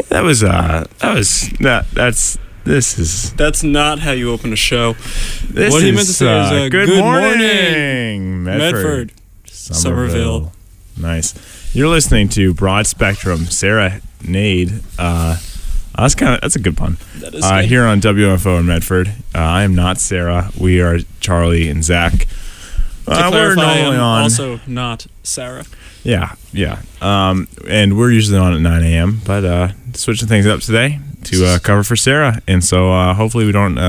That's not how you open a show. What he meant to say is good morning, Medford, Somerville. Nice. You're listening to Broad Spectrum. Sarah Nade. That's a good pun. That is good. Here on WMFO in Medford. I am not Sarah. We are Charlie and Zach. To clarify, I'm also not Sarah. Yeah. And we're usually on at 9 a.m., but switching things up today to cover for Sarah. And so hopefully we don't,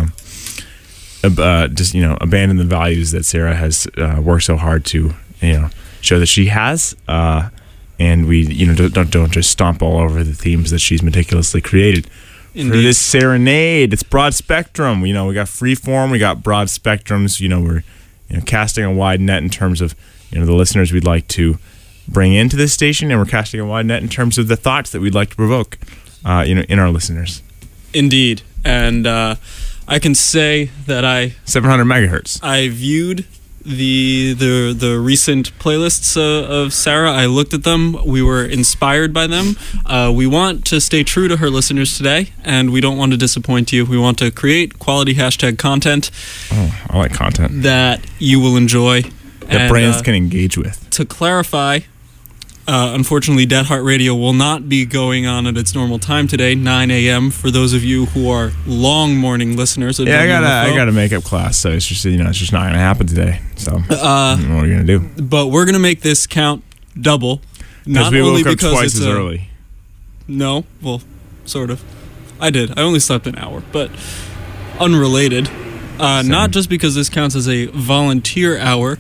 abandon the values that Sarah has worked so hard to, show that she has. And we, don't just stomp all over the themes that she's meticulously created. Indeed. For this serenade, it's broad spectrum. We got free form, we got broad spectrums. We're casting a wide net in terms of the listeners we'd like to bring into this station, and we're casting a wide net in terms of the thoughts that we'd like to provoke, in our listeners. Indeed, and I can say that 700 megahertz. I viewed the recent playlists of Sarah. I looked at them. We were inspired by them. We want to stay true to her listeners today, and we don't want to disappoint you. We want to create quality hashtag content. Oh, I like content that you will enjoy. That brands can engage with. To clarify, unfortunately, Dead Heart Radio will not be going on at its normal time today, 9 a.m. For those of you who are long morning listeners. I got a makeup class, so it's just it's just not going to happen today. So what are you going to do? But we're going to make this count double. Not we only woke up twice as early. No, well, sort of. I did. I only slept an hour, but unrelated. Not just because this counts as a volunteer hour.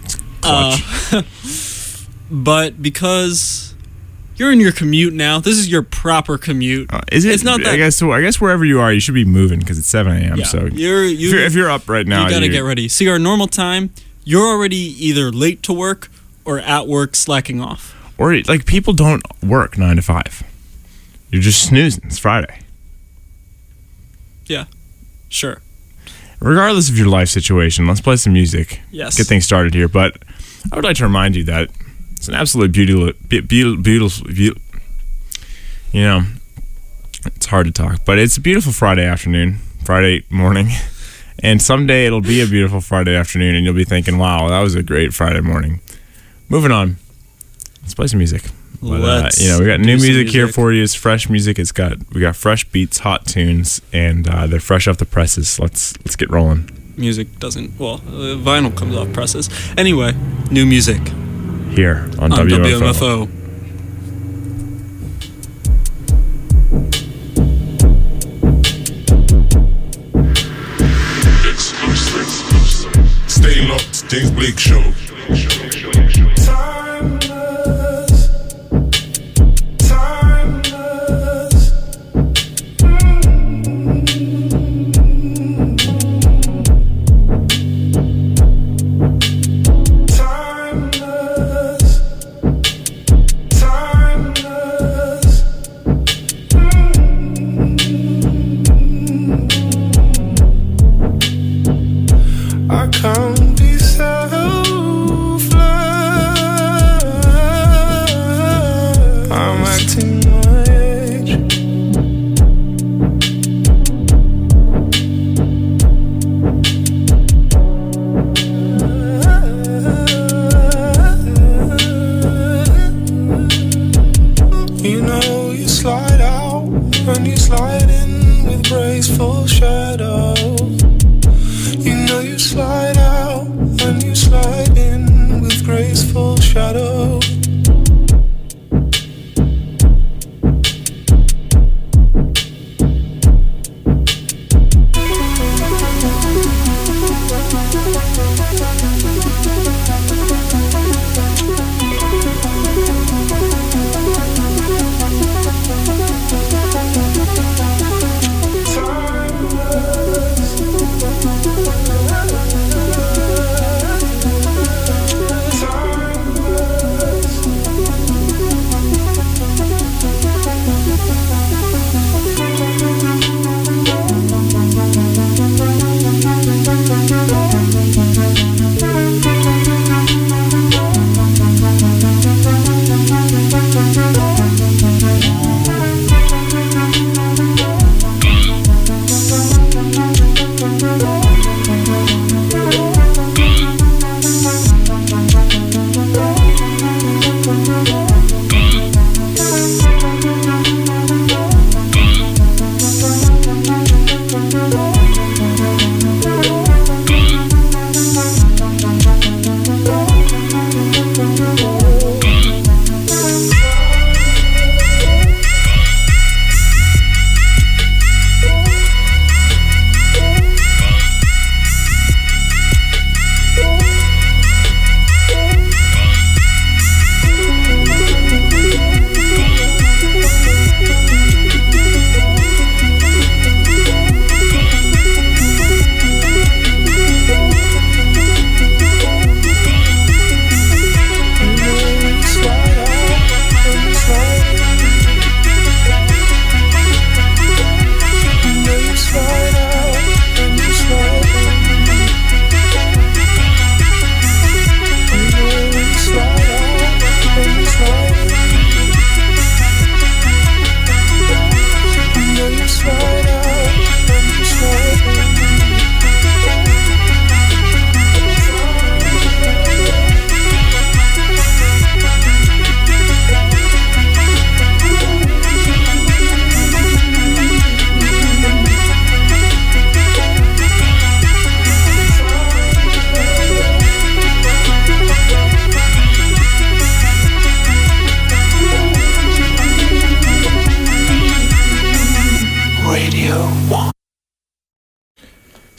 But because you're in your commute now. This is your proper commute. Is it? It's not that. I guess wherever you are, you should be moving because it's 7 a.m. Yeah, So if you're up right now, you gotta get ready. See, our normal time, you're already either late to work or at work slacking off. Or people don't work 9 to 5. You're just snoozing. It's Friday. Yeah, sure. Regardless of your life situation, let's play some music. Yes. Get things started here. But I would like to remind you that it's an absolute beautiful. It's hard to talk, but it's a beautiful Friday afternoon, Friday morning, and someday it'll be a beautiful Friday afternoon, and you'll be thinking, "Wow, that was a great Friday morning." Moving on, let's play some music. But, we got new music here for you. It's fresh music. We got fresh beats, hot tunes, and they're fresh off the presses. Let's get rolling. Music doesn't. Vinyl comes off presses. Anyway, new music here on WMFO. Exclusive. Stay locked. James Blake Show.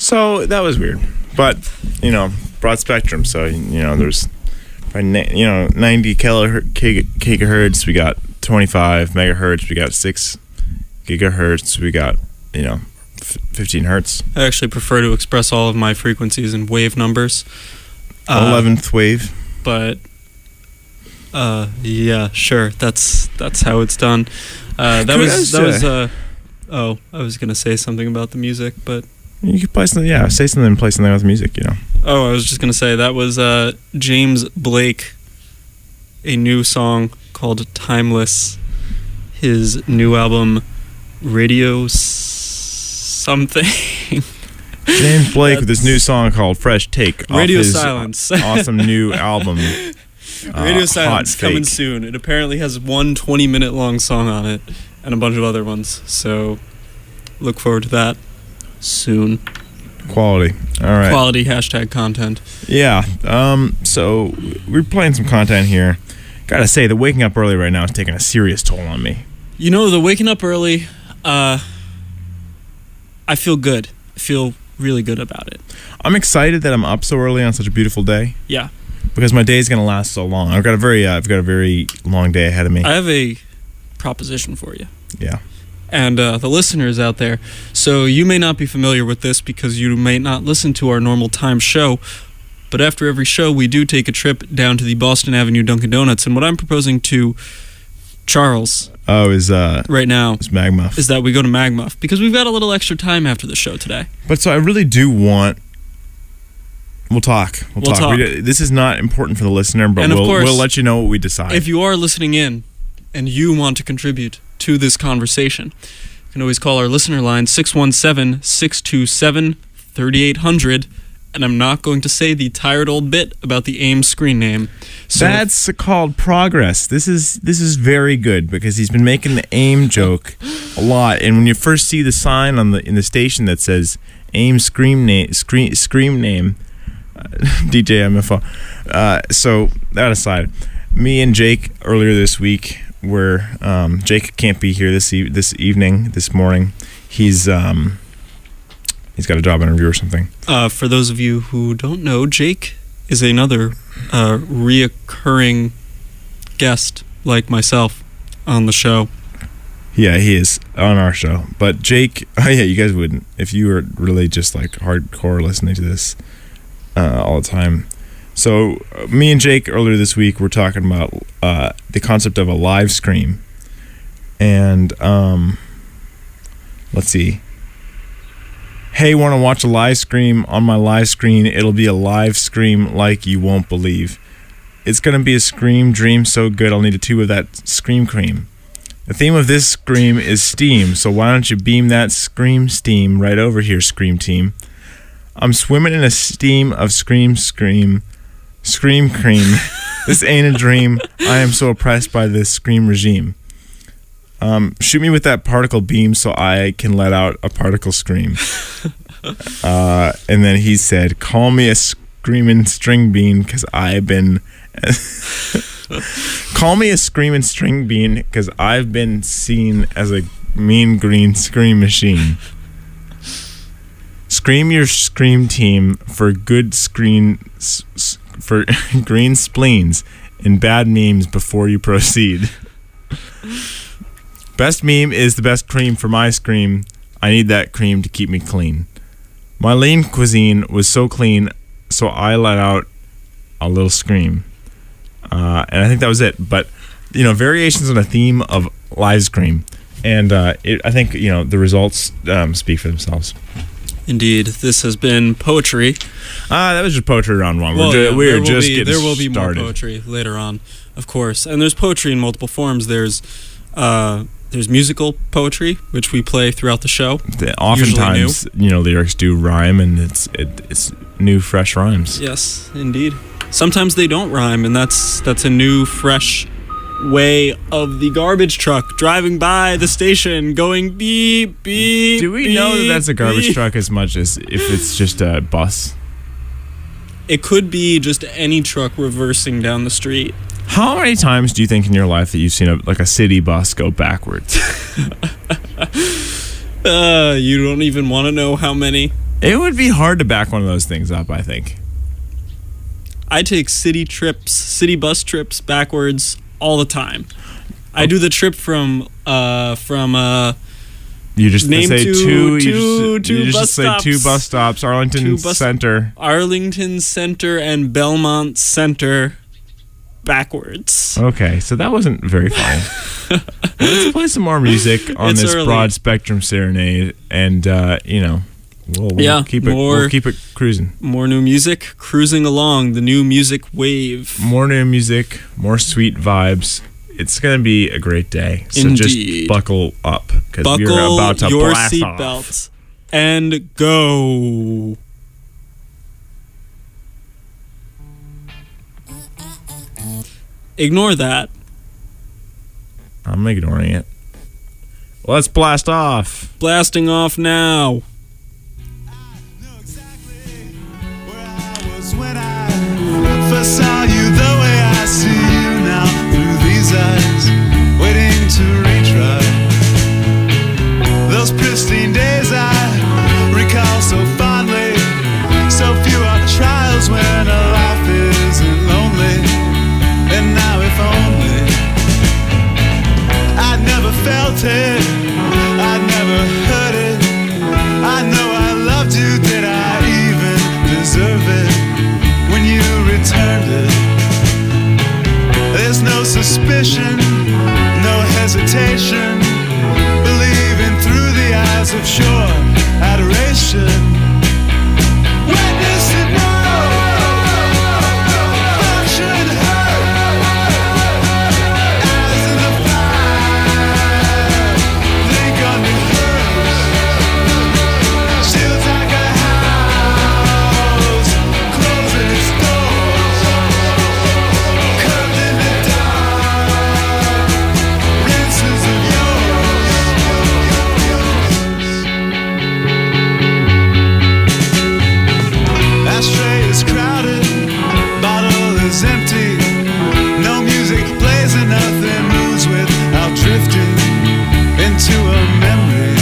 So that was weird, but broad spectrum. So there's probably 90 gigahertz. We got 25 megahertz. We got 6 gigahertz. We got 15 hertz. I actually prefer to express all of my frequencies in wave numbers. 11th wave. But yeah, sure. That's how it's done. I was gonna say something about the music, but you could play something. Yeah, say something and play something with music. Oh, I was just gonna say that was James Blake, a new song called "Timeless." His new album, Radio something. James Blake with his new song called "Fresh Take." Radio off his Silence. Awesome new album. Radio Silence Hot coming Fake. soon. It apparently has one 20-minute long song on it and a bunch of other ones. So look forward to that soon. Quality. All right. Quality #content. Yeah. So we're playing some content here. Gotta say, the waking up early right now is taking a serious toll on me. The waking up early, I feel good. I feel really good about it. I'm excited that I'm up so early on such a beautiful day Yeah. because my day is gonna last so long. I've got a very long day ahead of me. I have a proposition for you. Yeah. And the listeners out there. So you may not be familiar with this because you may not listen to our normal time show, but after every show we do take a trip down to the Boston Avenue Dunkin' Donuts, and what I'm proposing to Charles Is right now Magmuff. is that we go to Magmuff because we've got a little extra time after the show today. But so I really do want. We'll talk. We'll talk. talk. This is not important for the listener, but And of course, we'll let you know what we decide. If you are listening in and you want to contribute to this conversation, you can always call our listener line 617-627-3800, and I'm not going to say the tired old bit about the AIM screen name. So That's called progress. This is very good because he's been making the AIM joke a lot. And when you first see the sign in the station that says AIM scream name, DJ MFO. So that aside, me and Jake earlier this week were Jake can't be here this morning. He's got a job interview or something. for those of you who don't know, Jake is another reoccurring guest like myself on the show. Yeah, he is on our show. But Jake, you guys wouldn't if you were really just like hardcore listening to this all the time. So me and Jake earlier this week were talking about the concept of a live stream, and let's see. Hey, want to watch a live stream on my live screen? It'll be a live stream like you won't believe. It's gonna be a scream dream so good I'll need a tube of that scream cream. The theme of this scream is steam, so why don't you beam that scream steam right over here, scream team. I'm swimming in a steam of scream cream. This ain't a dream. I am so oppressed by this scream regime. Shoot me with that particle beam so I can let out a particle scream. And then he said, call me a screaming string bean because I've been... Call me a screaming string bean because I've been seen as a mean green scream machine. Scream your scream team for good for green spleens and bad memes before you proceed. Best meme is the best cream for my scream. I need that cream to keep me clean. My lean cuisine was so clean, so I let out a little scream. And I think that was it. But, variations on a theme of live scream. And I think, the results speak for themselves. Indeed, this has been poetry. That was just poetry round one. Well, We're there just getting there will be started. more poetry later on, of course. And there's poetry in multiple forms. There's musical poetry, which we play throughout the show. Oftentimes, lyrics do rhyme, and it's new, fresh rhymes. Yes, indeed. Sometimes they don't rhyme, and that's a new, fresh way of the garbage truck driving by the station, going beep, beep. Do we beep, know that that's a garbage beep. truck as much as if it's just a bus? It could be just any truck reversing down the street. How many times do you think in your life that you've seen a city bus go backwards? You don't even want to know how many. It would be hard to back one of those things up, I think. I take city bus trips backwards all the time. I do the trip from You just name say two you bus just say stops. 2 bus stops, Arlington Center. Arlington Center and Belmont Center backwards. Okay, so that wasn't very funny. Let's play some more music on It's this early. broad spectrum serenade, and we'll keep it cruising. More new music, cruising along the new music wave. More new music, more sweet vibes. It's gonna be a great day. So Indeed. just buckle up because we're Buckle about to your blast seatbelts and go. Ignore that. I'm ignoring it. Let's blast off. Blasting off now. Know exactly where I was when I first saw you, the way I see you now through these eyes, waiting to retry those pristine days I recall so fondly. So few are the trials when a life isn't lonely, and now if only I'd never felt it, I'd never heard it. I know I loved you, did I even deserve it? When you returned it, there's no suspicion, no hesitation, believing through the eyes of sure adoration. Witness it now, function hurt, eyes in the fire, think on the hurt. Shields like a house, closing its doors, curved in the dark, rinses of yours. Ashtray is crowded, bottle is empty, no music plays and nothing moves without drifting into a memory.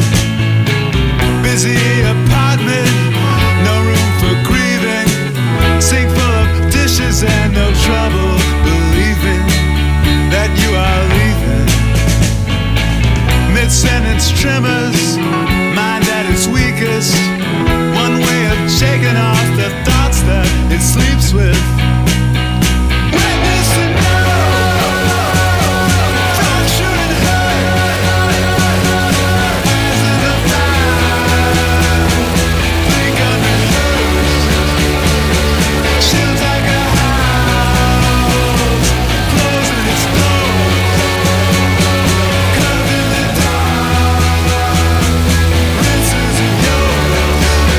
Busy apartment, no room for grieving, sink full of dishes and no trouble believing that you are leaving. Mid-sentence tremors, mind at its weakest, one way of shaking off the thoughts that it sleeps with. Witness and know, fracture and hurt, eyes in the fire, blink under hers. Shields like a house, closing its doors, curved in the dark, rinses of yours.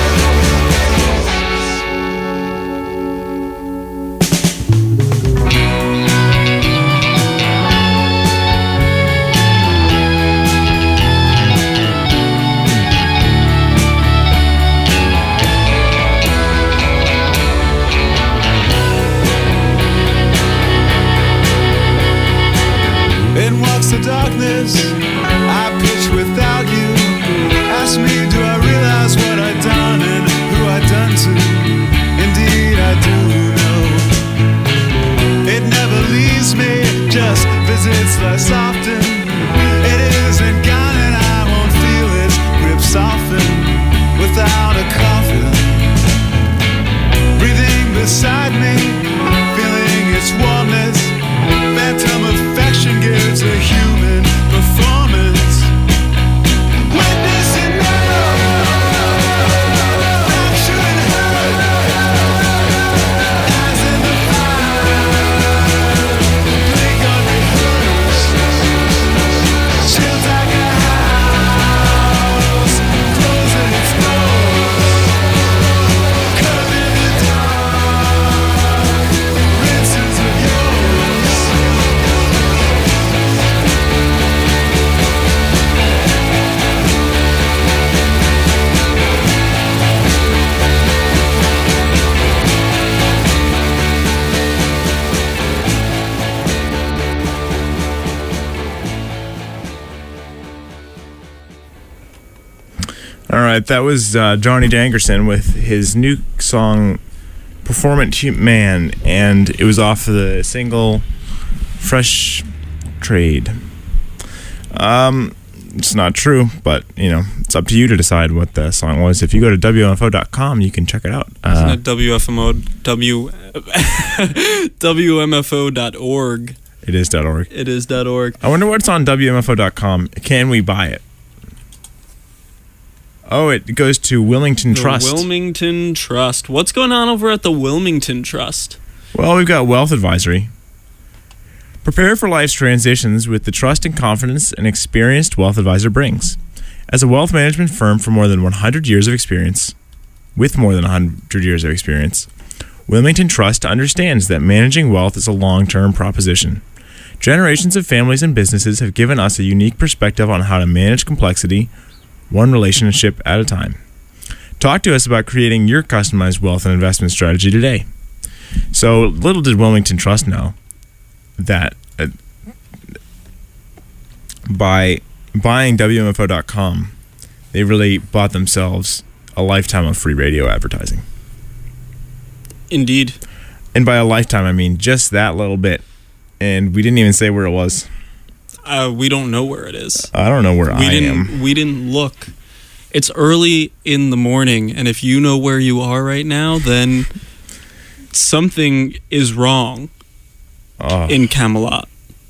In walks the darkness, I pitch without you. Ask me, do I realize what I've done and who I've done to? Indeed, I do know. It never leaves me, just visits less often. It isn't gone and I won't feel its grip soften without a coffin. Breathing beside me, feeling its warmness. Phantom affection gives a human performance. Witness and know, fracture and hurt, eyes in the fire, blink unrehearsed. Shields like a house, closing its doors, curved in the dark, All right, that was Johnny Dangerson with his new song Performant Man, and it was off the single Fresh Trade. It's not true, but it's up to you to decide what the song was. If you go to WMFO.com, you can check it out. Isn't it WMFO.org? It is .org. It is .org. I wonder what's on WMFO.com. Can we buy it? Oh, it goes to Wilmington Trust. Wilmington Trust. What's going on over at the Wilmington Trust? Well, we've got Wealth Advisory. Prepare for life's transitions with the trust and confidence an experienced wealth advisor brings. As a wealth management firm for more than 100 years of experience, Wilmington Trust understands that managing wealth is a long-term proposition. Generations of families and businesses have given us a unique perspective on how to manage complexity, one relationship at a time. Talk to us about creating your customized wealth and investment strategy today. So, little did Wilmington Trust know that by buying WMFO.com, they really bought themselves a lifetime of free radio advertising. Indeed. And by a lifetime, I mean just that little bit. And we didn't even say where it was. We don't know where it is. I don't know where I am. We didn't look. It's early in the morning, and if you know where you are right now, then something is wrong in Camelot.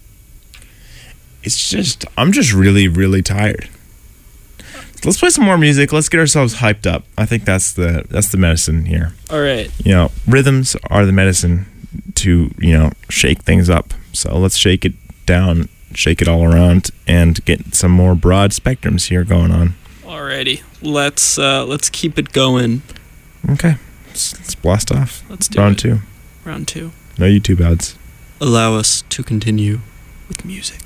It's just, I'm just really, really tired. Let's play some more music. Let's get ourselves hyped up. I think that's the medicine here. All right. Rhythms are the medicine to, shake things up. So let's shake it down, shake it all around, and get some more broad spectrums here going on. Alrighty. Let's keep it going. Okay. Let's blast off. Let's do Round it. 2. Round 2. No YouTube ads. Allow us to continue with music.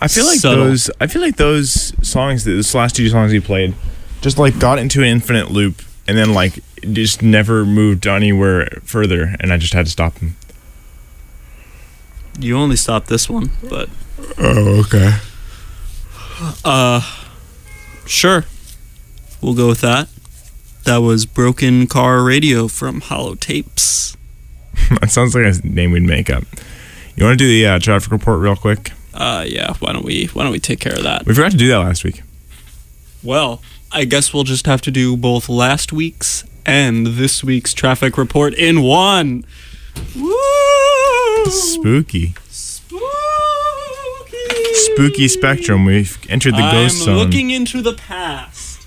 I feel like subtle. those songs, those last two songs he played, just like got into an infinite loop and then like just never moved anywhere further, and I just had to stop them. You only stopped this one, but Oh, okay. sure. We'll go with that. That was Broken Car Radio from Hollow Tapes. That sounds like a name we'd make up. You want to do the traffic report real quick? Yeah, why don't we take care of that? We forgot to do that last week. Well, I guess we'll just have to do both last week's and this week's traffic report in one. Woo! Spooky. Spooky. Spooky spectrum. We've entered the ghost zone. I'm looking into the past.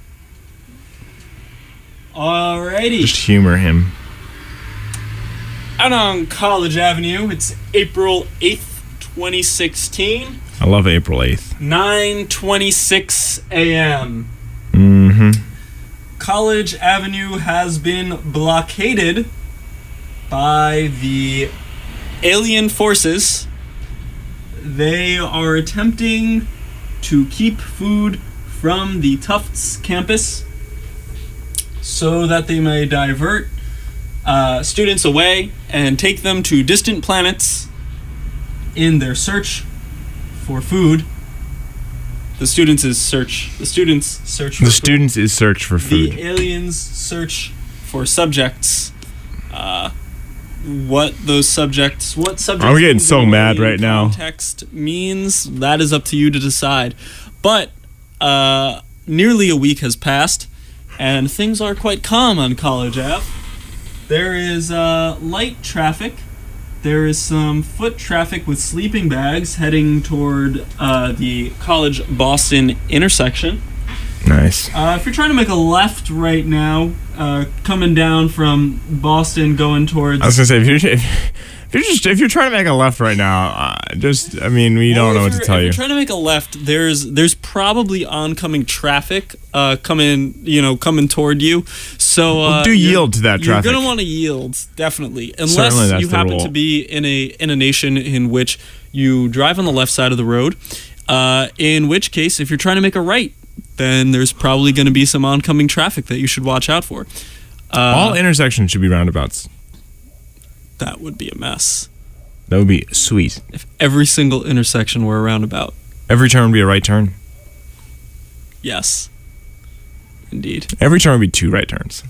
Alrighty. Just humor him. Out on College Avenue, it's April 8th, 2016, I love April 8th. 9:26 a.m. Mm-hmm. College Avenue has been blockaded by the alien forces. They are attempting to keep food from the Tufts campus so that they may divert students away and take them to distant planets in their search for food. The students search for The food. students is search for food. The aliens search for subjects. What subjects I'm getting means so in mad alien right now. Context means that is up to you to decide. But nearly a week has passed, and things are quite calm on College Ave. There is light traffic. There is some foot traffic with sleeping bags heading toward the College Boston intersection. Nice. If you're trying to make a left right now, coming down from Boston, going towards... I was gonna say if you're trying to make a left right now, we don't know what to tell If you. you're trying to make a left, there's probably oncoming traffic coming toward you. So Well, do yield to that traffic. You're gonna want to yield, definitely, Certainly, unless that's you the happen rule. to be in a nation in which you drive on the left side of the road. In which case, if you're trying to make a right, then there's probably going to be some oncoming traffic that you should watch out for. All intersections should be roundabouts. That would be a mess. That would be sweet. If every single intersection were a roundabout. Every turn would be a right turn. Yes. Indeed. Every turn would be two right turns.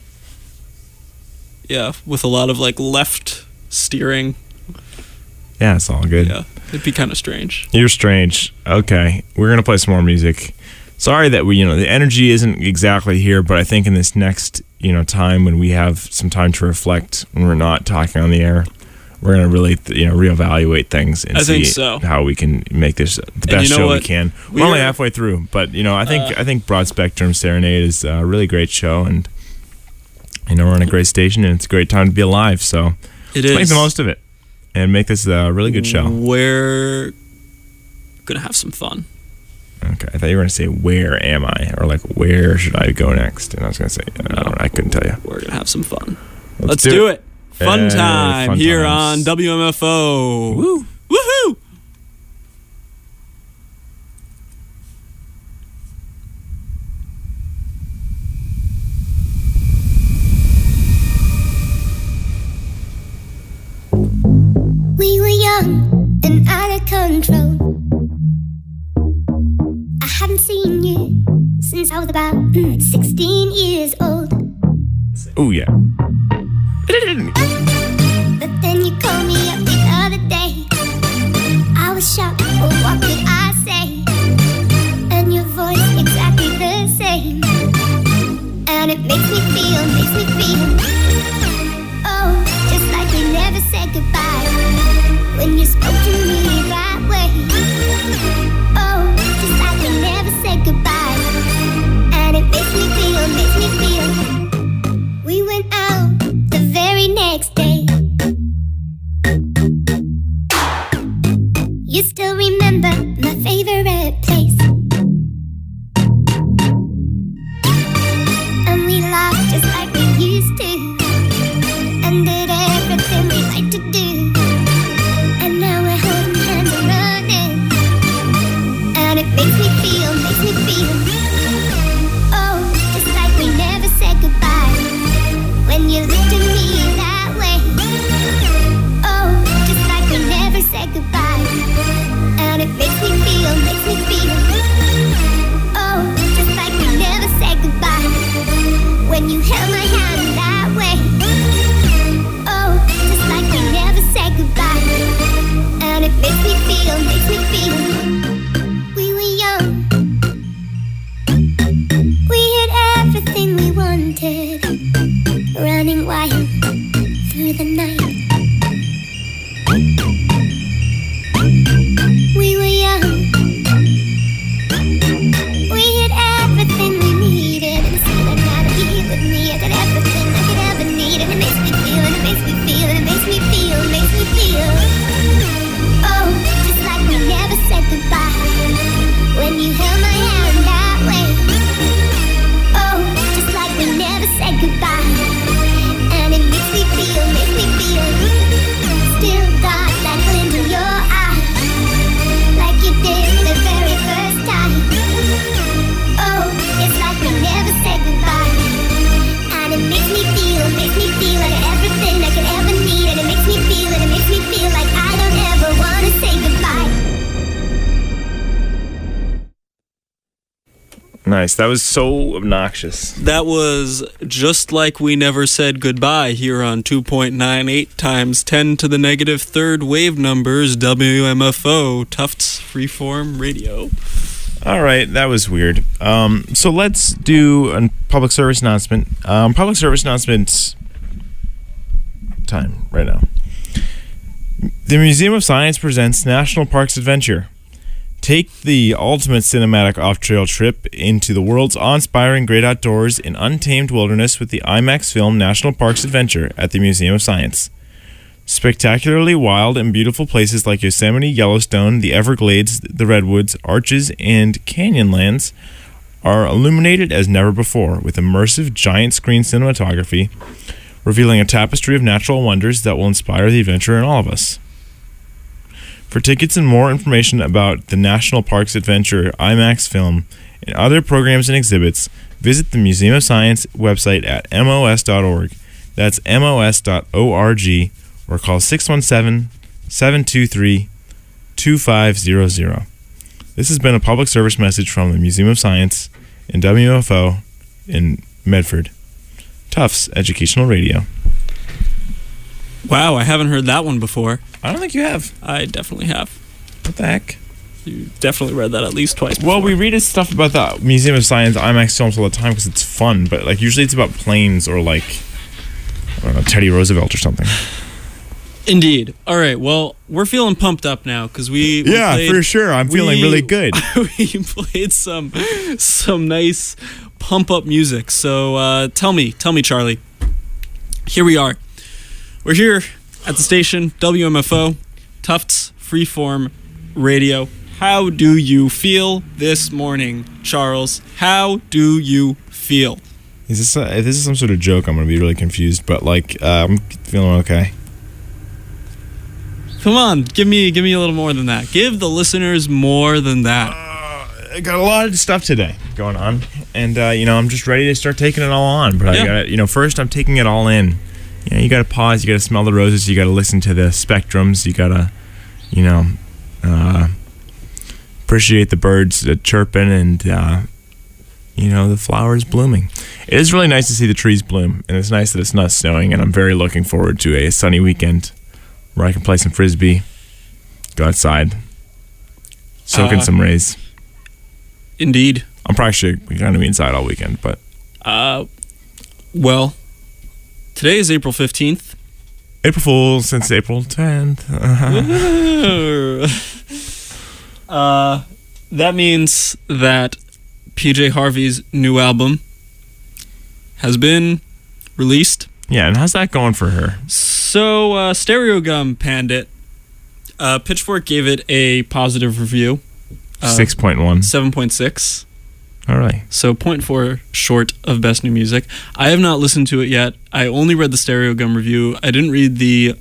Yeah, with a lot of left steering. Yeah, it's all good. Yeah, it'd be kind of strange. You're strange. Okay, we're gonna play some more music. Sorry that the energy isn't exactly here, but I think in this next time when we have some time to reflect, when we're not talking on the air, we're gonna really reevaluate things and I see think so. how we can make this the best show we can. We're only halfway through, but I think Broad Spectrum Serenade is a really great show, and we're on a great station, and it's a great time to be alive. So let's make the most of it and make this a really good show. We're gonna have some fun. Okay, I thought you were going to say, where am I? Or where should I go next? And I was going to say, I couldn't tell you. We're gonna have some fun. Let's do it. Fun Hey, time fun here times. on WMFO. Woo. Woohoo! We were young and out of control. I hadn't seen you since I was about 16 years old. Ooh, yeah. But then you called me up the other day. I was shocked, oh, what could I say? And your voice exactly the same. And it makes me feel oh, just like we never said goodbye. When you spoke to me that way. Oh, just like we never said goodbye. And it makes me feel we went out the very next day. You still remember my favorite place. And we laughed just like we used to. through the night. We were young. We had everything we needed, and said I'd gotta be with me. I got everything I could ever need, and it makes me feel, and it makes me feel, and it makes me feel, it makes me feel. Oh, just like we never said goodbye when you held my hand that way. Oh, just like we never said goodbye, and it makes me feel, still got that glint in your eye, like you did the very first time. Oh, it's like we never said goodbye, and it makes me feel like everything I could ever need, and it makes me feel like I don't ever wanna say goodbye. Nice. That was so obnoxious. That was Just Like We Never Said Goodbye here on 2.98 times 10 to the negative third wave numbers, WMFO, Tufts Freeform Radio. All right, that was weird. So let's do a public service announcement. Public service announcements time right now. The Museum of Science presents National Parks Adventure. Take the ultimate cinematic off-trail trip into the world's awe-inspiring great outdoors in untamed wilderness with the IMAX film National Parks Adventure at the Museum of Science. Spectacularly wild and beautiful places like Yosemite, Yellowstone, the Everglades, the Redwoods, Arches, and Canyonlands are illuminated as never before with immersive giant screen cinematography, revealing a tapestry of natural wonders that will inspire the adventurer in all of us. For tickets and more information about the National Parks Adventure IMAX film and other programs and exhibits, visit the Museum of Science website at mos.org. That's mos.org, or call 617-723-2500. This has been a public service message from the Museum of Science and WFO in Medford. Tufts Educational Radio. Wow, I haven't heard that one before. I don't think you have. I definitely have. What the heck? You definitely read that at least twice before. Well, we read stuff about the Museum of Science IMAX films all the time because it's fun, but like usually it's about planes or like, I don't know, Teddy Roosevelt or something. Indeed. All right, well, we're feeling pumped up now because we played, for sure. I'm feeling really good. We played some nice pump-up music. So tell me, Charlie. Here we are. We're here at the station, WMFO, Tufts Freeform Radio. How do you feel this morning, Charles? How do you feel? If this is some sort of joke, I'm going to be really confused, but like, I'm feeling okay. Come on, give me a little more than that. Give the listeners more than that. I got a lot of stuff today going on, and I'm just ready to start taking it all on. But I got first I'm taking it all in. You got to pause. You got to smell the roses. You got to listen to the spectrums. You got to, appreciate the birds chirping and the flowers blooming. It is really nice to see the trees bloom, and it's nice that it's not snowing. And I'm very looking forward to a sunny weekend where I can play some frisbee, go outside, soak in some rays. Indeed. I'm probably going to be inside all weekend, but well, today is April 15th. April Fool's since April 10th. That means that PJ Harvey's new album has been released. Yeah, and how's that going for her? So, Stereogum panned it. Pitchfork gave it a positive review. 6.1. 7.6. All right. So 0.4 short of Best New Music. I have not listened to it yet. I only read the Stereogum review. I didn't read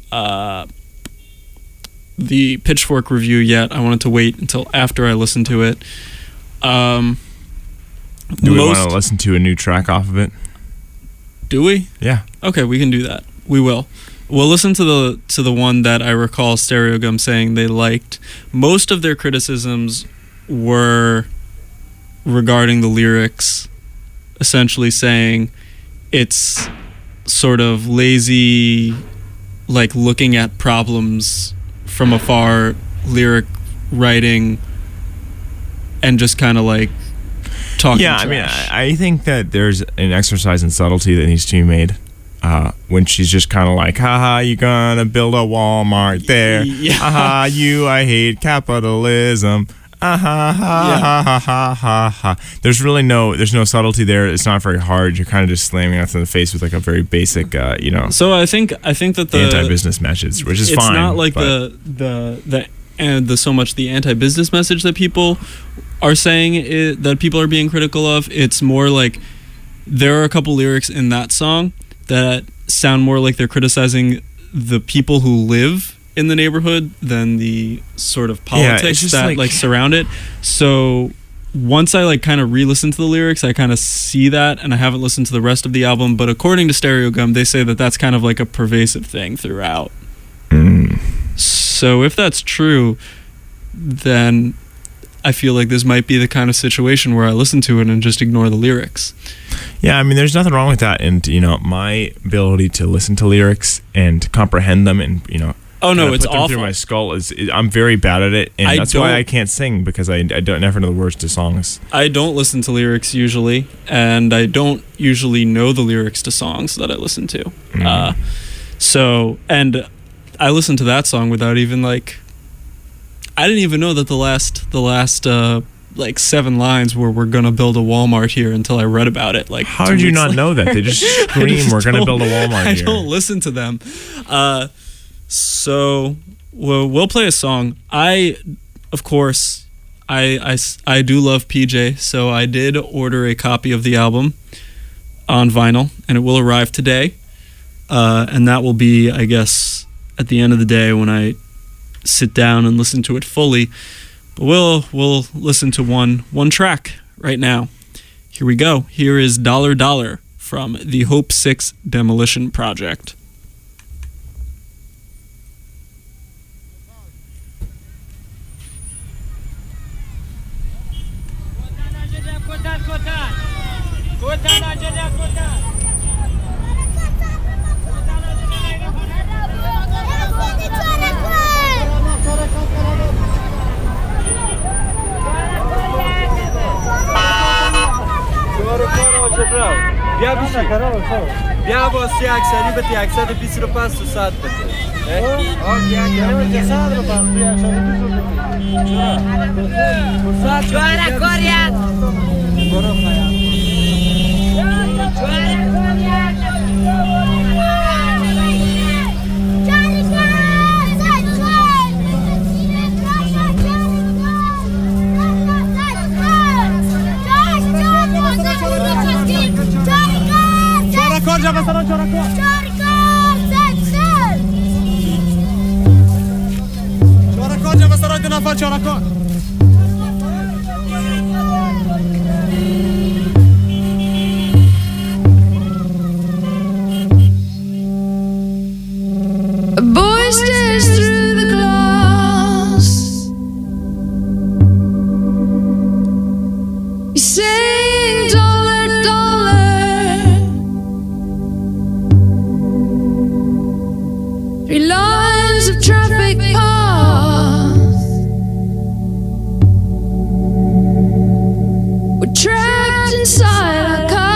the Pitchfork review yet. I wanted to wait until after I listened to it. Do we want to listen to a new track off of it? Do we? Yeah. Okay, we can do that. We will. We'll listen to the one that I recall Stereogum saying they liked. Most of their criticisms were regarding the lyrics, essentially saying it's sort of lazy, like looking at problems from afar, lyric writing, and just kind of like talking trash. I think that there's an exercise in subtlety that needs to be made. when she's just kind of like, haha, you gonna build a Walmart there. Yeah. Haha, I hate capitalism. Ha ha ha ha ha ha. There's no subtlety there. It's not very hard. You're kind of just slamming us in the face with like a very basic, So I think that the anti-business message, which is it's fine. It's not like the so much the anti-business message that people are saying that people are being critical of. It's more like there are a couple lyrics in that song that sound more like they're criticizing the people who live in the neighborhood than the sort of politics that like surround it. So once I like kind of re-listen to the lyrics, I kind of see that, and I haven't listened to the rest of the album, but according to Stereogum, they say that that's kind of like a pervasive thing throughout. So if that's true, then I feel like this might be the kind of situation where I listen to it and just ignore the lyrics. Yeah, I mean, there's nothing wrong with that. And, my ability to listen to lyrics and comprehend them and, oh no, it's put them awful. Through my skull I'm very bad at it, and that's why I can't sing, because I don't never know the words to songs. I don't listen to lyrics usually, and I don't usually know the lyrics to songs that I listen to. And I listened to that song without even like. I didn't even know that the last like 7 lines were "We're gonna build a Walmart here" until I read about it. Like, how did you not know that? They just scream, "We're gonna build a Walmart here." I don't listen to them. So we'll play a song. Of course, I do love PJ, so I did order a copy of the album on vinyl, and it will arrive today. And that will be, I guess, at the end of the day when I sit down and listen to it fully. But we'll listen to one track right now. Here we go. Here is Dollar Dollar from the Hope 6 Demolition Project. بیا واسه اکثری به تی 120 رو پس تو 100 بده A boy stares through the glass. He's saying dollar, dollar. 3 lines of traffic pass. We're trapped inside our car.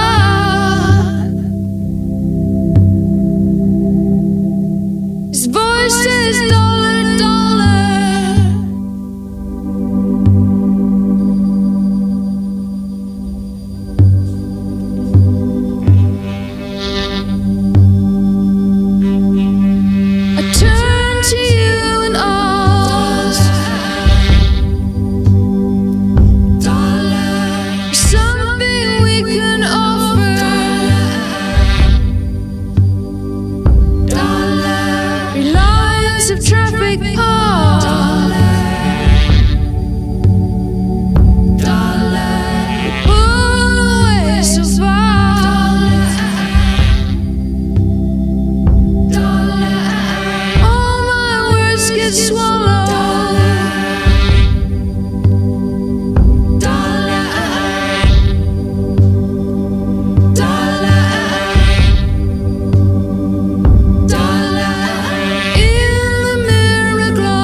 His voice says dollar, dollar. I turn to you and ask, something we can offer. 3 lines of traffic pass. Pull away so far. All my words get swallowed. In the mirror glow.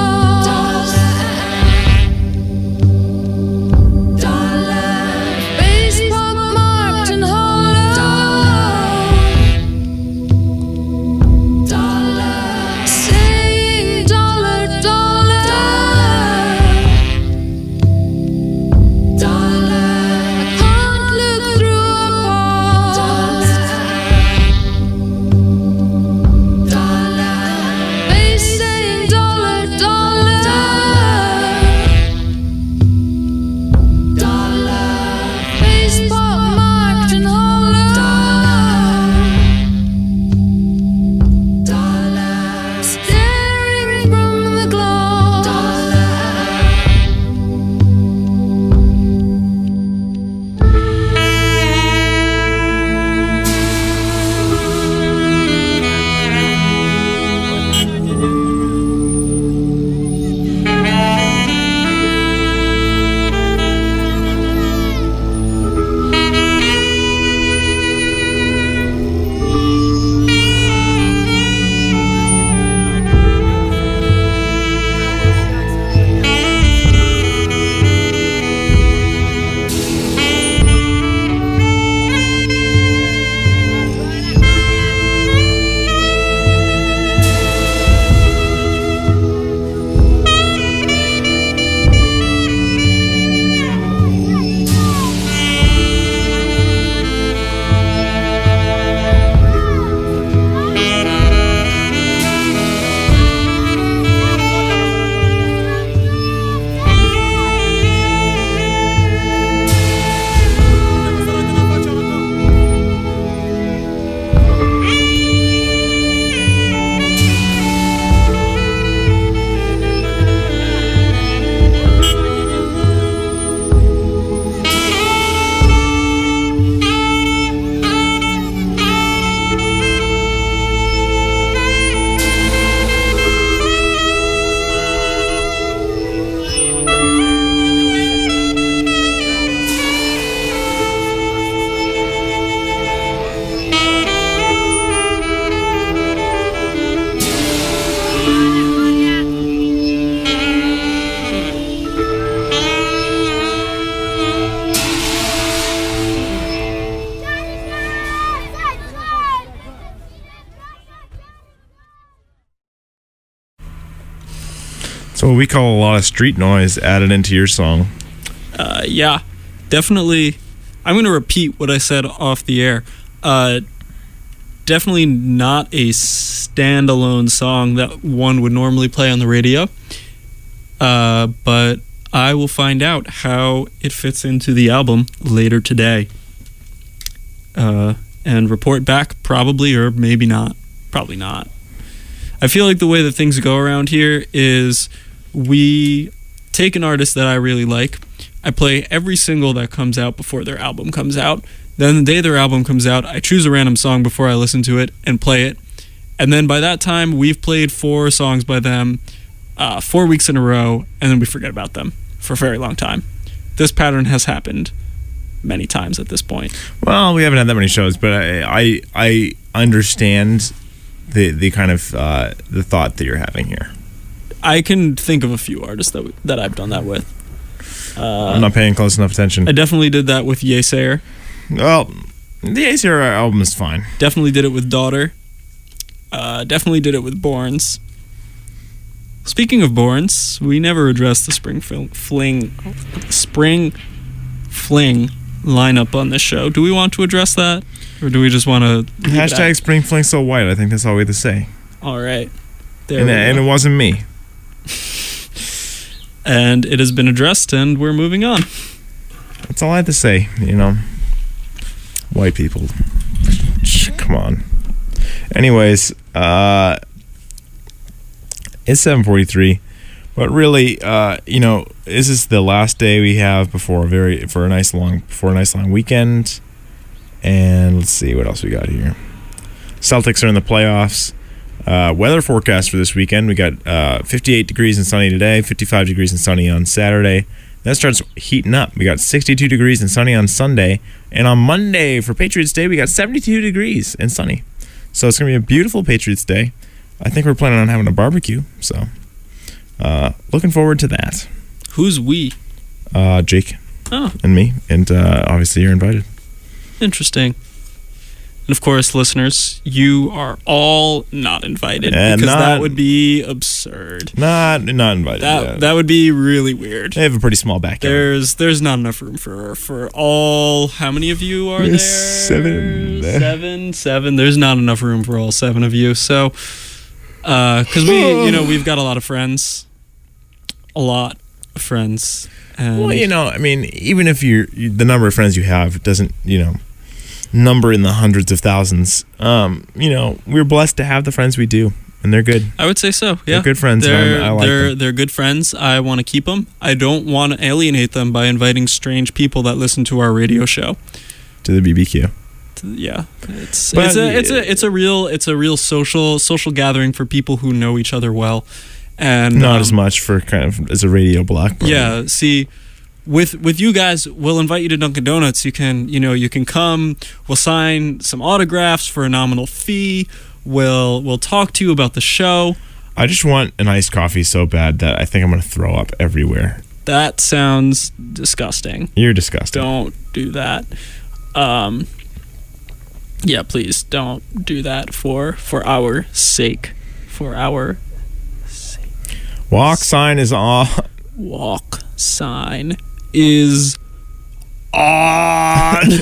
So we call a lot of street noise added into your song. Yeah, definitely. I'm going to repeat what I said off the air. Definitely not a standalone song that one would normally play on the radio. But I will find out how it fits into the album later today. And report back, probably, or maybe not. Probably not. I feel like the way that things go around here is we take an artist that I really like. I play every single that comes out before their album comes out. Then the day their album comes out, I choose a random song before I listen to it and play it. And then by that time, we've played 4 songs by them 4 weeks in a row, and then we forget about them for a very long time. This pattern has happened many times at this point. Well, we haven't had that many shows, but I understand the kind of the thought that you're having here. I can think of a few artists that I've done that with. I'm not paying close enough attention. I definitely did that with Yesayer. Well, the Yesayer album is fine. Definitely did it with Daughter. Definitely did it with Borns. Speaking of Borns, we never addressed the Spring Fling lineup on this show. Do we want to address that? Or do we just want to... Hashtag Spring Fling So White. I think that's all we have to say. All right. And it wasn't me. And it has been addressed, and we're moving on. That's all I had to say, you know. White people. Come on. Anyways, it's 7:43, but really, you know, this is the last day we have before a nice long weekend. And let's see what else we got here. Celtics are in the playoffs. Weather forecast for this weekend: we got 58 degrees and sunny today, 55 degrees and sunny on Saturday. Then it starts heating up. We got 62 degrees and sunny on Sunday, and on Monday for Patriots Day, we got 72 degrees and sunny. So it's gonna be a beautiful Patriots Day. I think we're planning on having a barbecue, so looking forward to that. Who's we? Jake. Oh. And me, and obviously you're invited. Interesting. And of course, listeners, you are all not invited because that would be absurd. Not invited. That would be really weird. They have a pretty small backyard. There's not enough room for all. How many of you are there? 7. Seven. There's not enough room for all 7 of you. So, because we've got a lot of friends, And well, you know, I mean, even if the number of friends you have doesn't, you know, number in the hundreds of thousands, you know, we're blessed to have the friends we do, and they're good. I would say so. Yeah, they're good friends. I like them. They're good friends. I want to keep them. I don't want to alienate them by inviting strange people that listen to our radio show to the BBQ. Yeah, it's a real social gathering for people who know each other well, and not as much for kind of as a radio block. Yeah, see. With you guys, we'll invite you to Dunkin' Donuts. You can come. We'll sign some autographs for a nominal fee. We'll talk to you about the show. I just want an iced coffee so bad that I think I'm going to throw up everywhere. That sounds disgusting. You're disgusting. Don't do that. Yeah, please don't do that for our sake. For our sake. Walk sign is on. Walk sign is on.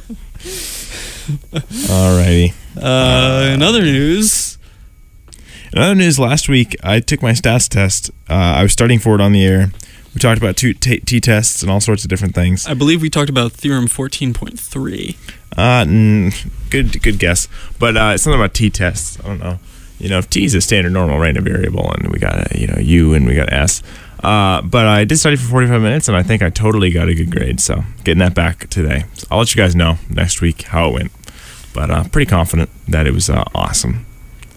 Alrighty. In other news, last week I took my stats test. I was starting for it on the air. We talked about t-tests and all sorts of different things. I believe we talked about Theorem 14.3. Good guess. But it's something about t-tests. I don't know. You know, if t is a standard normal random variable, and we got u and we got s. But I did study for 45 minutes, and I think I totally got a good grade. So getting that back today. So I'll let you guys know next week how it went. But pretty confident that it was awesome.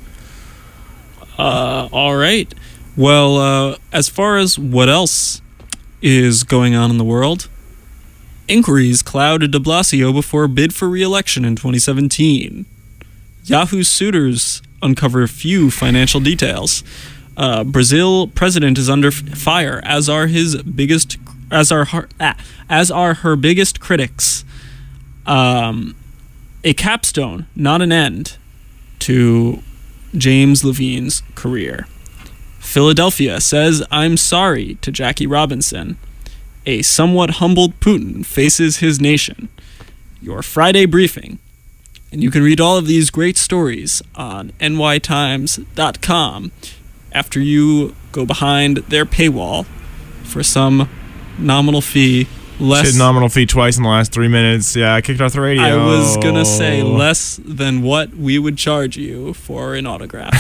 All right. Well, as far as what else is going on in the world, inquiries clouded de Blasio before a bid for re-election in 2017. Yahoo suitors uncover few financial details. Brazil president is under fire, as are her biggest critics. A capstone, not an end, to James Levine's career. Philadelphia says, I'm sorry to Jackie Robinson. A somewhat humbled Putin faces his nation. Your Friday briefing. And you can read all of these great stories on nytimes.com after you go behind their paywall for some nominal fee. Said nominal fee twice in the last 3 minutes. Yeah, I kicked off the radio. I was going to say less than what we would charge you for an autograph.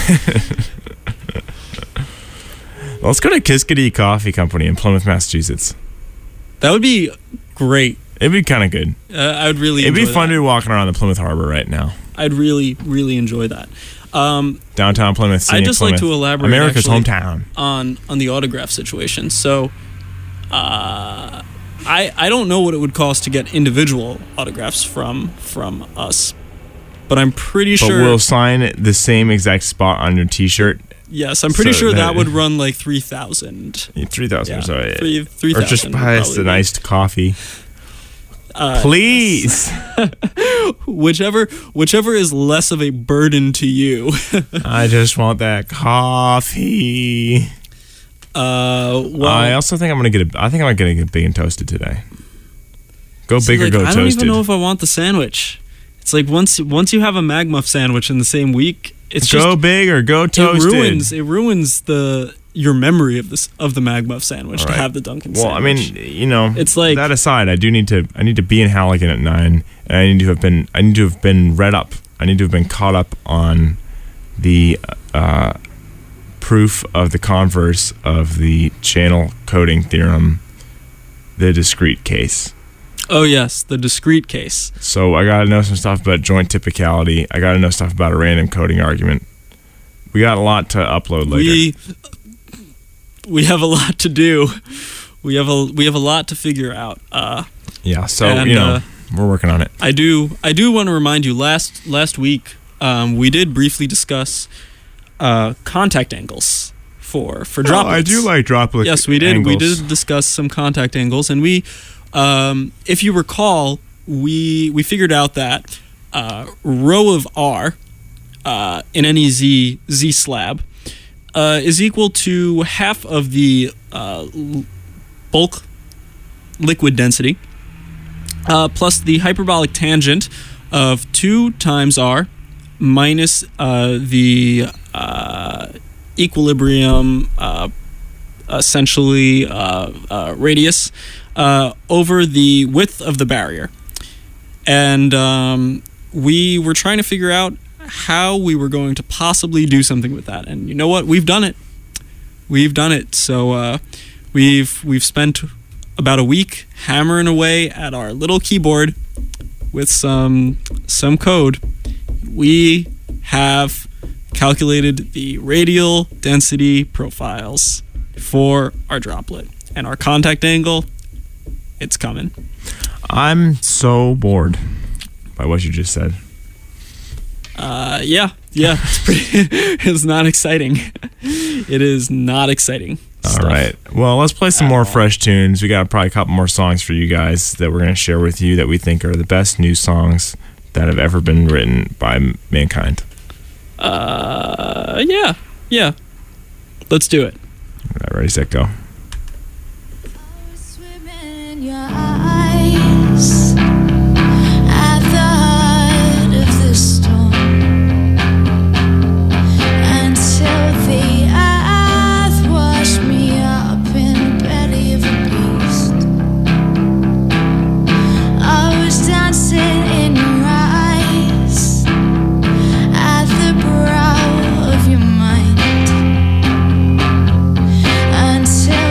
Let's go to Kiskadee Coffee Company in Plymouth, Massachusetts. That would be great. It'd be kind of good. I would really It'd enjoy be fun that. to be walking around the Plymouth Harbor right now. I'd really, really enjoy that. Downtown Plymouth. I'd just Plymouth. like to elaborate America's actually, hometown. on the autograph situation. So, I don't know what it would cost to get individual autographs from us, but I'm pretty But sure we'll sign the same exact spot on your T-shirt. Yes, I'm pretty So sure that that- would run like 3,000. 3,000 Yeah, or so. 3,000 Or just would buy us probably an be. iced coffee. Please. Whichever is less of a burden to you. I just want that coffee. Well, I also think I'm gonna get big and toasted today. Go see, big or like, go I toasted. don't even know if I want the sandwich. It's like once you have a MagMuff sandwich in the same week, it's Go just big or go toasted. it ruins your memory of the MagMuff sandwich to Right. have the Dunkin' Well, I sandwich. mean, It's like- that aside, I need to be in Halligan at 9, and I need to have been read up. I need to have been caught up on the proof of the converse of the channel coding theorem, the discrete case. oh yes, the discrete case. So I gotta know some stuff about joint typicality. I gotta know stuff about a random coding argument. We got a lot to upload later. We have a lot to do. We have a lot to figure out. Yeah, so and, we're working on it. I do want to remind you. Last week, we did briefly discuss contact angles for droplets. Oh, I do like droplet. Yes, we did. Angles. We did discuss some contact angles, and we, if you recall, we figured out that rho of r in any z slab is equal to half of the bulk liquid density plus the hyperbolic tangent of 2 times r minus the equilibrium essentially radius over the width of the barrier. And we were trying to figure out how we were going to possibly do something with that. And you know what? We've done it. So we've spent about a week hammering away at our little keyboard with some code. We have calculated the radial density profiles for our droplet, and our contact angle, it's coming. I'm so bored by what you just said. Yeah, it's not exciting. It is not exciting stuff. All right. Well, let's play some more fresh tunes. We got probably a couple more songs for you guys that we're going to share with you that we think are the best new songs that have ever been written by mankind. Yeah. Let's do it. All right, ready, set, go. Swimming in your eyes at the heart of the storm until the earth washed me up in the belly of a beast. I was dancing in your eyes at the brow of your mind until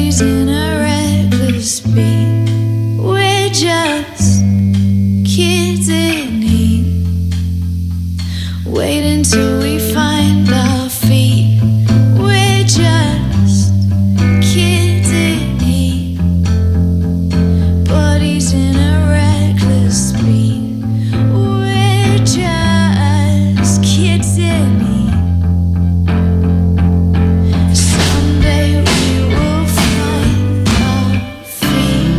he's in a reckless speed. We're just kids in heat, wait until we find our feet. We're just kids in heat, but he's in a reckless speed. We're just kids in heat. Someday we will find our feet.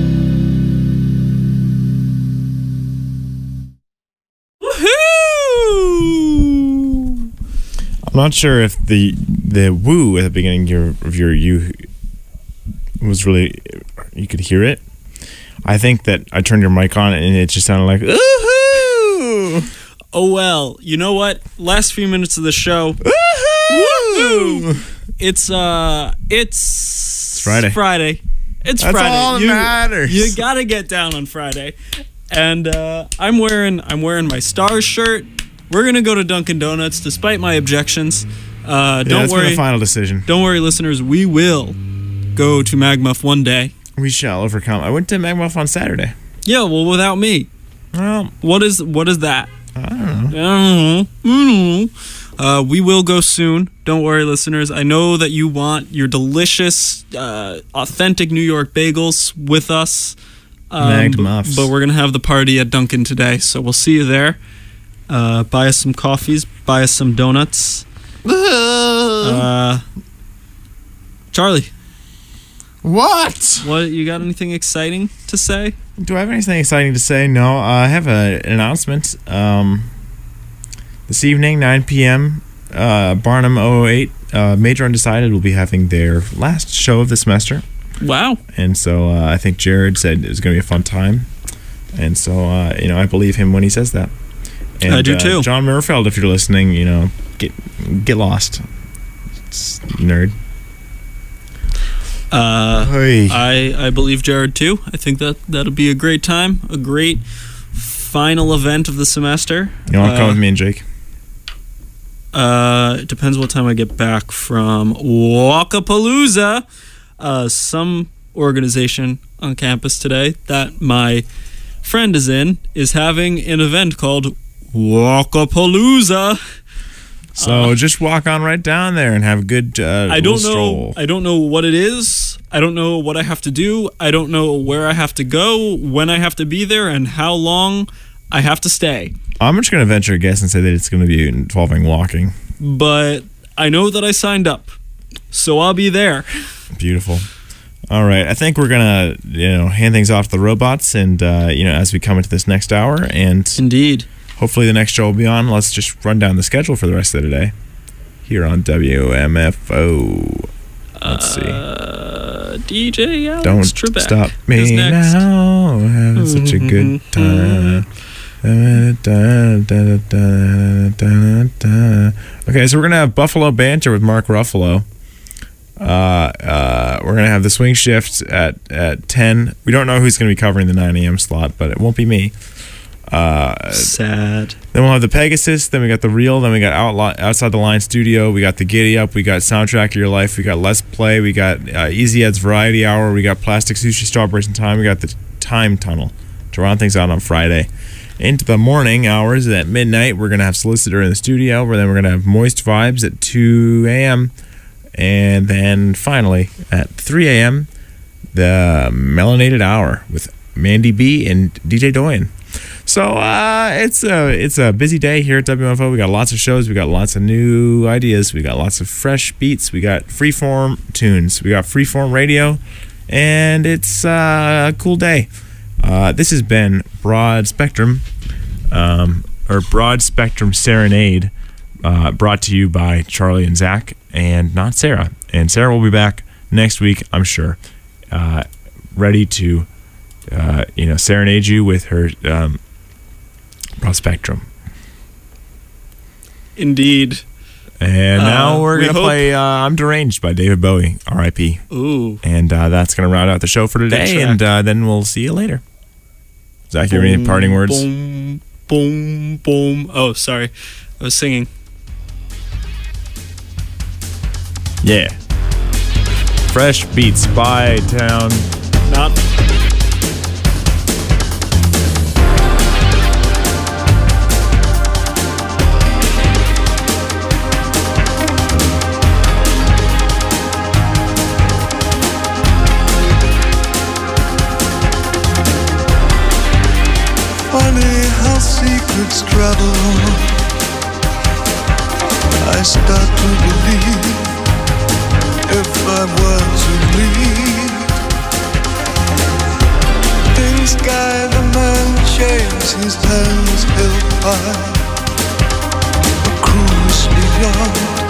Woohoo! I'm not sure if the woo at the beginning of your you was really, you could hear it. I think that I turned your mic on and it just sounded like ooh-hoo! Oh well, you know what? Last few minutes of the show. Woo-hoo! It's Friday. It's That's Friday. all that matters. You gotta get down on Friday. And I'm wearing my Stars shirt. We're gonna go to Dunkin' Donuts despite my objections. Don't That's been worry. a final decision. Don't worry, listeners. We will go to Magmuff one day. We shall overcome. I went to Magmuff on Saturday. Yeah, well, without me. Well, What is that? I don't know. I don't know. We will go soon. Don't worry, listeners. I know that you want your delicious, authentic New York bagels with us. Magmuffs. But we're going to have the party at Dunkin' today, so we'll see you there. Buy us some coffees. Buy us some donuts. Charlie, What? what you got anything exciting to say? Do I have anything exciting to say? No. I have an announcement. This evening, 9 p.m., Barnum 008, Major Undecided will be having their last show of the semester. Wow. And so I think Jared said it was going to be a fun time. And so, I believe him when he says that. And, I do too. John Murfeld, if you're listening, get lost. It's nerd. Hey. I believe Jared too. I think that'll be a great time, a great final event of the semester. You want to come with me and Jake? It depends what time I get back from Walkapalooza. Some organization on campus today that my friend is having an event called Walkapalooza. So just walk on right down there and have a good I don't know. stroll. I don't know what it is. I don't know what I have to do. I don't know where I have to go, when I have to be there, and how long I have to stay. I'm just going to venture a guess and say that it's going to be involving walking. But I know that I signed up, so I'll be there. Beautiful. All right. I think we're going to, hand things off to the robots and, as we come into this next hour. And Indeed. hopefully the next show will be on. Let's just run down the schedule for the rest of the day here on WMFO. Let's see. DJ Alex Don't Trebek stop is me next. now. Having such a good time. Okay, so we're gonna have Buffalo Banter with Mark Ruffalo. We're gonna have the swing shift at 10. We don't know who's gonna be covering the 9 a.m. slot, but it won't be me. Sad. Then we'll have the Pegasus. Then we got the Real. Then we got Outside the Line Studio. We got the Giddy Up. We got Soundtrack of Your Life. We got Let's Play. We got Easy Ed's Variety Hour. We got Plastic Sushi Strawberries in Time. We got the Time Tunnel to round things out on Friday. Into the morning hours at midnight, we're going to have Solicitor in the studio. Then we're going to have Moist Vibes at 2 a.m. And then finally, at 3 a.m., the Melanated Hour with Mandy B and DJ Doyen. So it's a busy day here at WMFO. We got lots of shows. We got lots of new ideas. We got lots of fresh beats. We got freeform tunes. We got freeform radio. And it's a cool day. This has been Broad Spectrum, or Broad Spectrum Serenade, brought to you by Charlie and Zach, and not Sarah. And Sarah will be back next week, I'm sure, ready to, serenade you with her Broad Spectrum. Indeed. And now we're we going to hope- play I'm Deranged by David Bowie, R.I.P. Ooh. And that's going to round out the show for today, track. and then we'll see you later. Zach, you have any parting words? Boom, boom, boom. Oh, sorry. I was singing. Yeah. Fresh Beats by Town. Not. Funny how secrets travel on. I start to believe if I were to leave. In sky the man shaves his hands held high. A cruise beyond.